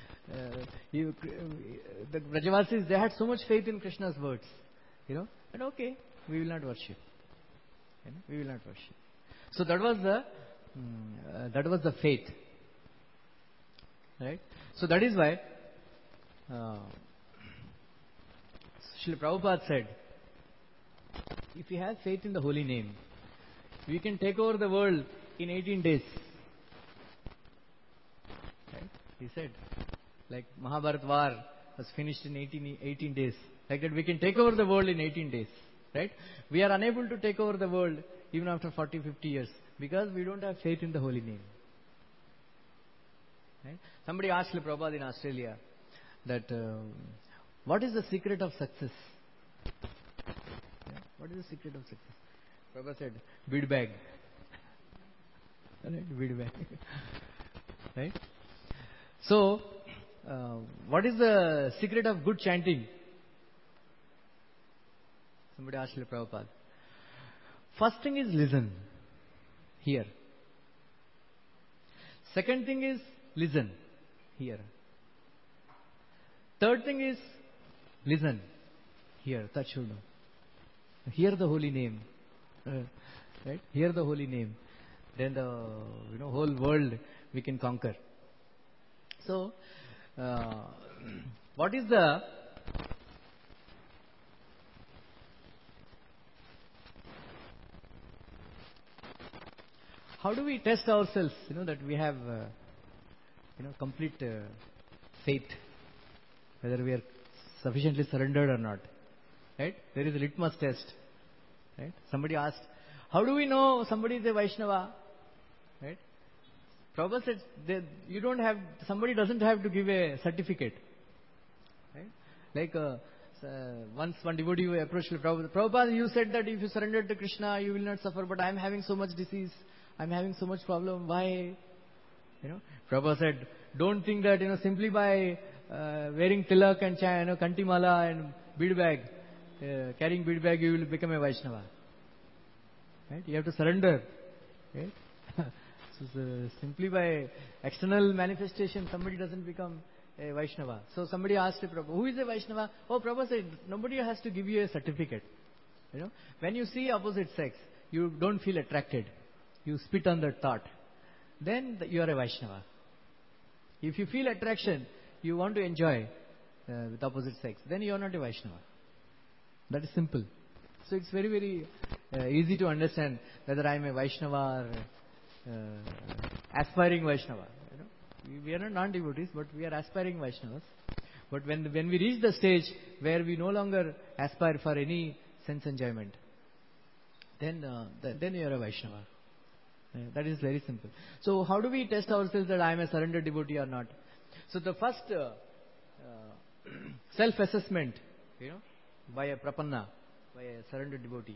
the Vrajavasis, they had so much faith in Krishna's words, and okay, we will not worship. We will not worship. So that was the faith, right? So that is why Srila Prabhupada said, if we have faith in the holy name, we can take over the world in 18 days. Right? He said, like Mahabharata war was finished in 18 days. Like that we can take over the world in 18 days. Right? We are unable to take over the world even after 40, 50 years because we don't have faith in the holy name. Right? Somebody asked Srila Prabhupada in Australia that what is the secret of success? What is the secret of success? Prabhupada said, bead bag. Right? Bead bag. Right? So, what is the secret of good chanting? Somebody asked Srila Prabhupada. First thing is listen. Hear. Second thing is listen. Hear. Third thing is listen. Hear. Tachudu. Hear the holy name. Right? Hear the holy name. Then the whole world we can conquer. So, what is the how do we test ourselves? That we have complete faith, whether we are sufficiently surrendered or not. Right? There is a litmus test. Right? Somebody asked, how do we know somebody is a Vaishnava? Right? Prabhupada said, somebody doesn't have to give a certificate. Right? Like once one devotee approached Prabhupada. Prabhupada, you said that if you surrender to Krishna, you will not suffer, but I am having so much disease. I am having so much problem. Why? Prabhupada said, don't think that simply by wearing tilak and kantimala and bead bag, carrying bead bag, you will become a Vaishnava. Right? You have to surrender. Right? So simply by external manifestation, somebody doesn't become a Vaishnava. So somebody asked Prabhupada, who is a Vaishnava? Oh, Prabhupada said, nobody has to give you a certificate. When you see opposite sex, you don't feel attracted. You spit on that thought. Then you are a Vaishnava. If you feel attraction, you want to enjoy with opposite sex, then you are not a Vaishnava. That is simple. So it's very, very easy to understand whether I am a Vaishnava or aspiring Vaishnava. We are not non-devotees, but we are aspiring Vaishnavas. But when we reach the stage where we no longer aspire for any sense enjoyment, then you are a Vaishnava. That is very simple. So how do we test ourselves that I am a surrendered devotee or not? So the first self-assessment, by a prapanna, by a surrendered devotee,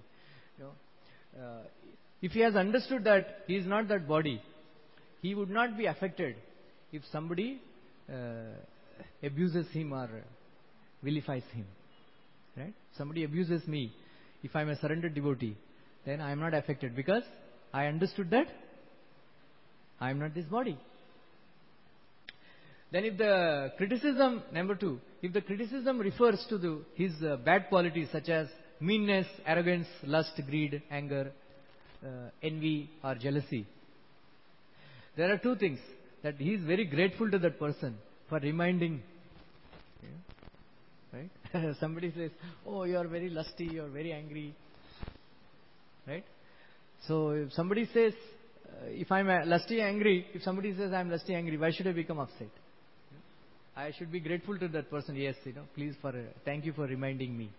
if he has understood that he is not that body, he would not be affected if somebody abuses him or vilifies him. Right? Somebody abuses me. If I am a surrendered devotee, then I am not affected because I understood that I am not this body. Then if the criticism, number 2, if the criticism refers to his bad qualities such as meanness, arrogance, lust, greed, anger, envy or jealousy, there are 2 things. That he is very grateful to that person for reminding. Right? Somebody says, oh, you are very lusty, you are very angry. Right? So if somebody says, if I am lusty angry, if somebody says I am lusty angry, why should I become upset? I should be grateful to that person. Yes, please thank you for reminding me.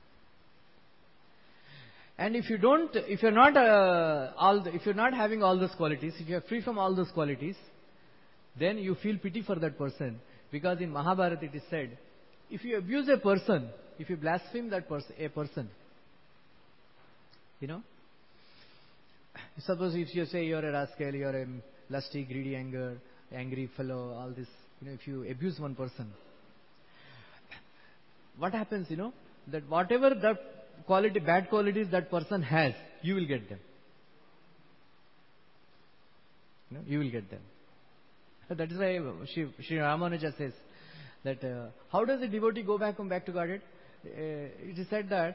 And if you're not having all those qualities, if you are free from all those qualities, then you feel pity for that person. Because in Mahabharata it is said, if you abuse a person, if you blaspheme that a person, suppose if you say you're a rascal, you're a lusty, greedy, angry fellow, all this, if you abuse one person, what happens, that whatever the bad qualities that person has, you will get them. You will get them. That is why Sri Ramanuja says that how does a devotee go back to Godhead? It is said that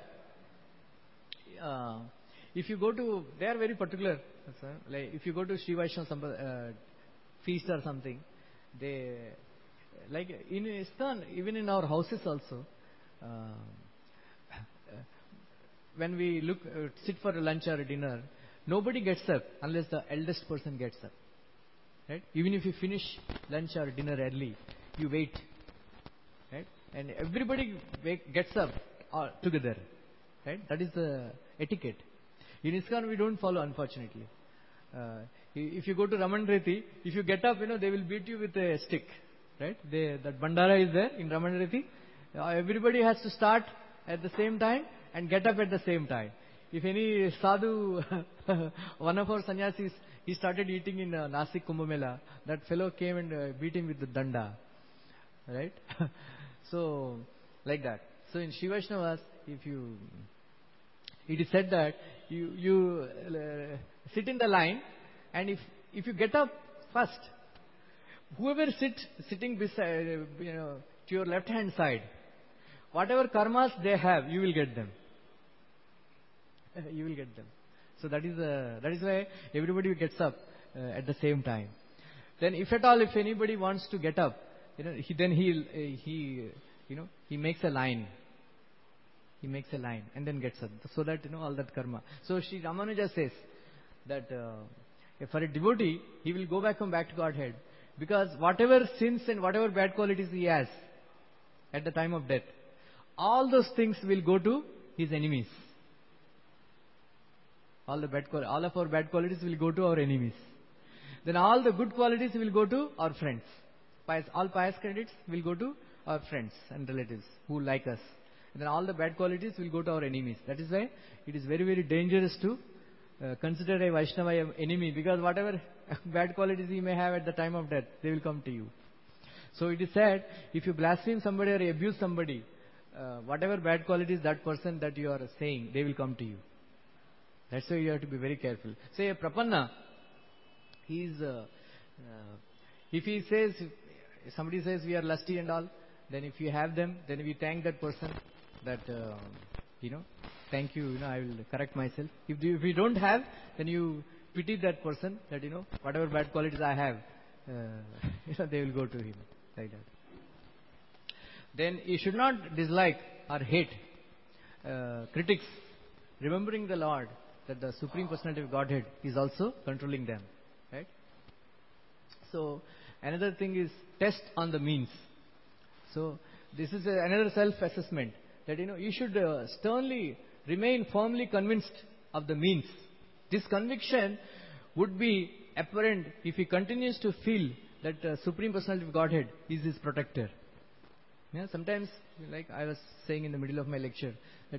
if you go to, they are very particular. Like if you go to Sri Vaishnava feast or something, they, like in ISKCON, even in our houses also, when we sit for a lunch or a dinner, nobody gets up unless the eldest person gets up. Right? Even if you finish lunch or dinner early, you wait. Right? And everybody gets up together. Right? That is the etiquette. In ISKCON we don't follow, unfortunately. If you go to Raman Reti, if you get up, they will beat you with a stick. Right? That Bandara is there in Raman Reti. Everybody has to start at the same time and get up at the same time. If any sadhu, one of our sannyasis, he started eating in Nasik Kumbh Mela, that fellow came and beat him with the danda. Right? So, like that. So in Sri Vaishnavas, it is said that you sit in the line, and if you get up first, whoever sitting beside, to your left hand side, whatever karmas they have, you will get them. You will get them. So that is why everybody gets up at the same time. Then, if at all, if anybody wants to get up, he makes a line. He makes a line and then gets up, so that all that karma. So Sri Ramanuja says that for a devotee, he will go back to Godhead, because whatever sins and whatever bad qualities he has at the time of death, all those things will go to his enemies. All of our bad qualities will go to our enemies. Then all the good qualities will go to our friends. All pious credits will go to our friends and relatives who like us. And then all the bad qualities will go to our enemies. That is why it is very, very dangerous to consider a Vaishnava enemy, because whatever bad qualities he may have at the time of death, they will come to you. So it is said, if you blaspheme somebody or abuse somebody, whatever bad qualities that person that you are saying, they will come to you. That's why you have to be very careful. Say a Prapanna, if somebody says we are lusty and all, then if you have them, then we thank that person that, thank you, I will correct myself. If we don't have, then you pity that person that, whatever bad qualities I have, they will go to him, like that. Then you should not dislike or hate critics, remembering the Lord, that the Supreme Personality of Godhead is also controlling them. Right? So, another thing is test on the means. So, this is another self-assessment, that you should sternly remain firmly convinced of the means. This conviction would be apparent if he continues to feel that Supreme Personality of Godhead is his protector. Yeah, sometimes, like I was saying in the middle of my lecture, that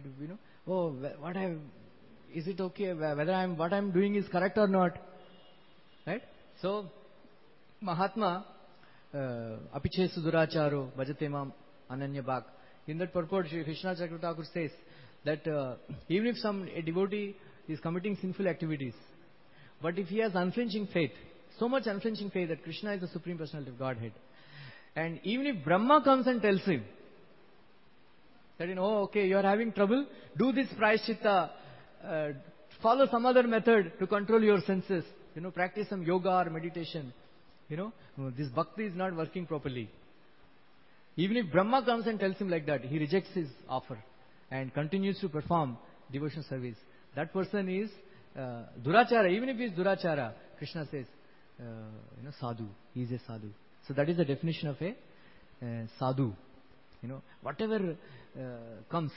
is it okay whether what I'm doing is correct or not? Right? So, Mahatma, Apiche Suduracharo, Bhajate Mam Ananya Bhak. In that purport, Sri Krishna Chakra Thakur says that even if a devotee is committing sinful activities, but if he has unflinching faith, so much unflinching faith that Krishna is the Supreme Personality of Godhead, and even if Brahma comes and tells him that, okay, you are having trouble, do this prayaschitta, follow some other method to control your senses, practice some yoga or meditation, this bhakti is not working properly. Even if Brahma comes and tells him like that, he rejects his offer and continues to perform devotional service. That person is durachara. Even if he is durachara, Krishna says, sadhu. He is a sadhu. So that is the definition of a sadhu. Whatever comes,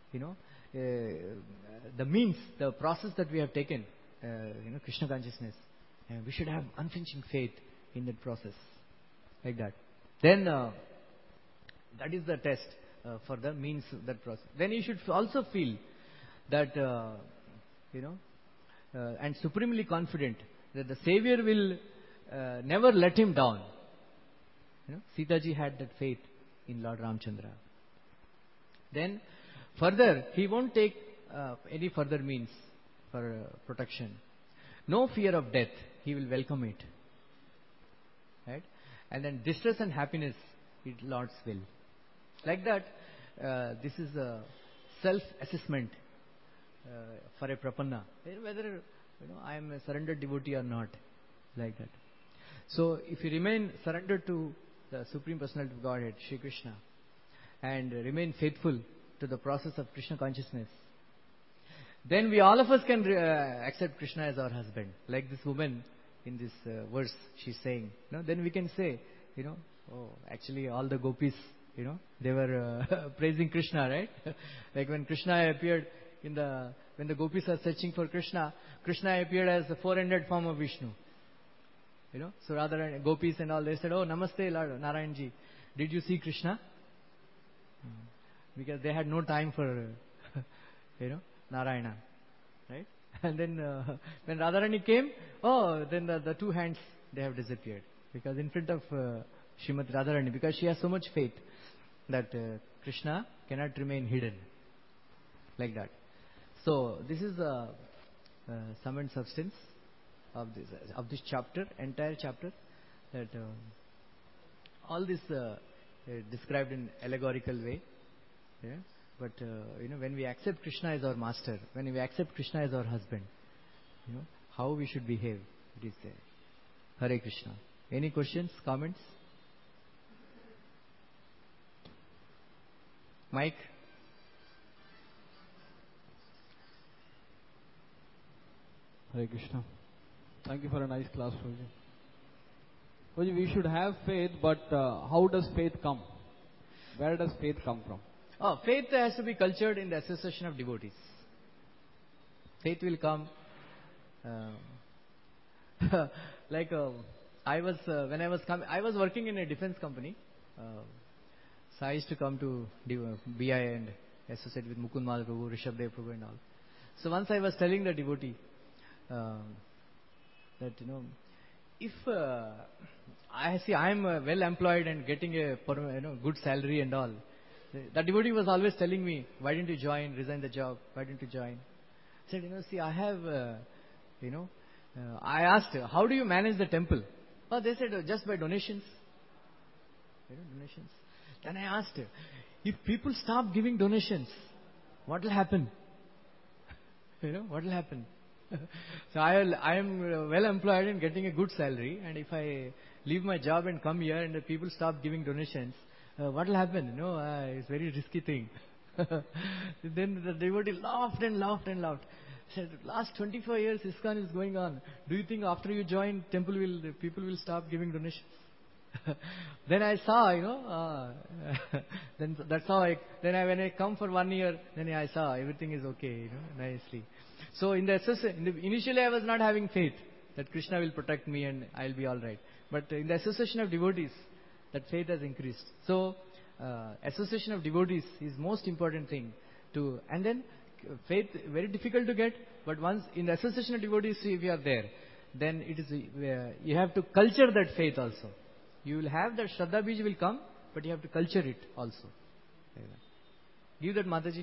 the means, the process that we have taken, Krishna consciousness, we should have unflinching faith in that process, like that. Then that is the test. further means that process. Then he should also feel that, and supremely confident that the Savior will never let him down. Sita ji had that faith in Lord Ramchandra. Then further, he won't take any further means for protection. No fear of death. He will welcome it. Right? And then distress and happiness, it Lord's will. Like that, this is a self-assessment for a prapanna. Whether I am a surrendered devotee or not. Like that. So, if you remain surrendered to the Supreme Personality of Godhead, Shri Krishna, and remain faithful to the process of Krishna consciousness, then we all of us can accept Krishna as our husband. Like this woman in this verse, she's saying. Then we can say, actually all the gopis, they were praising Krishna, right? Like when Krishna appeared when the gopis are searching for Krishna, Krishna appeared as the four-ended form of Vishnu. So rather gopis and all, they said, "Oh, Namaste, Lord Narayanji. Did you see Krishna?" Because they had no time for, Narayana, right? And then when Radharani came, then the two hands, they have disappeared. Because in front of Srimati Radharani, because she has so much faith that Krishna cannot remain hidden. Like that. So this is the sum and substance of this chapter, entire chapter. That all this described in allegorical way. Yeah? But when we accept Krishna as our master, when we accept Krishna as our husband, how we should behave, it is there. Hare Krishna. Any questions, comments? Mike? Hare Krishna. Thank you for a nice class, Prabhuji. Prabhuji, we should have faith, but how does faith come? Where does faith come from? Faith has to be cultured in the association of devotees. Faith will come. I was working in a defense company. So I used to come to BI and associate with Mukund Mal Prabhu, Rishabdev Prabhu and all. So once I was telling the devotee that if I am well employed and getting a good salary and all, the devotee was always telling me, "Why didn't you join? Resign the job. Why didn't you join?" I said, I have I asked, "How do you manage the temple?" They said, "Just by donations." Donations. Then I asked, if people stop giving donations, what will happen? What will happen? So I am well employed and getting a good salary, and if I leave my job and come here and the people stop giving donations, what will happen? It's a very risky thing. Then the devotee laughed and laughed and laughed. Said, "Last 24 years ISKCON is going on. Do you think after you join, people will stop giving donations?" Then I saw, then that's how when I come for 1 year, then I saw everything is okay, nicely. So initially I was not having faith that Krishna will protect me and I'll be all right. But in the association of devotees, that faith has increased. So association of devotees is most important thing and then faith very difficult to get. But once in the association of devotees, if you are there, then it is you have to culture that faith also. You will have that Shraddha Bij will come, but you have to culture it also. Give that, Mataji.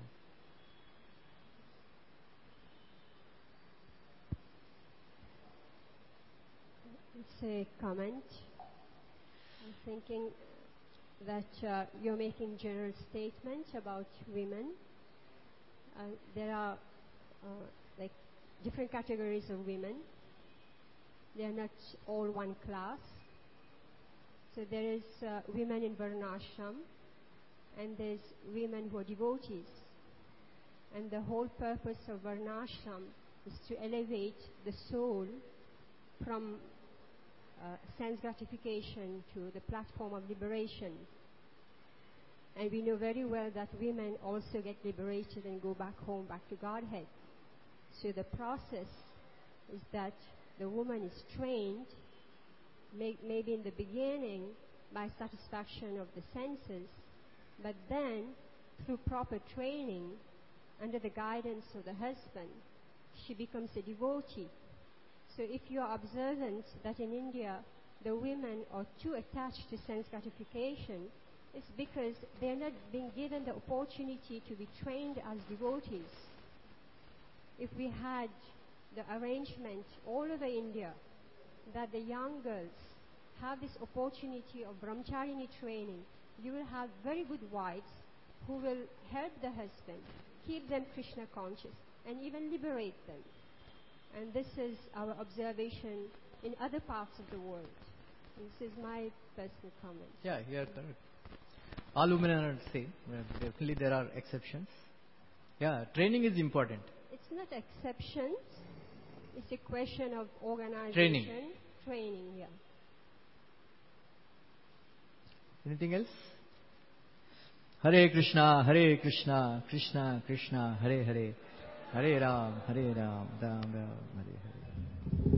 It's a comment. I'm thinking that you're making general statements about women. There are different categories of women. They are not all one class. So there is women in Varnashram, and there's women who are devotees. And the whole purpose of Varnashram is to elevate the soul from sense gratification to the platform of liberation. And we know very well that women also get liberated and go back home, back to Godhead. So the process is that the woman is trained, maybe in the beginning, by satisfaction of the senses, But then, through proper training, under the guidance of the husband, she becomes a devotee. So if you are observant that in India the women are too attached to sense gratification, it's because they are not being given the opportunity to be trained as devotees. If we had the arrangement all over India that the young girls have this opportunity of brahmacharini training, you will have very good wives who will help the husband, keep them Krishna conscious, and even liberate them. And this is our observation in other parts of the world. This is my personal comment. Yeah, you are correct. All women are not the same. Definitely there are exceptions. Yeah, training is important. It's not exceptions. It's a question of organization. Training, yeah. Anything else? Hare Krishna, Krishna Krishna, Hare Hare, Hare Ram, Ram Ram, Hare Hare.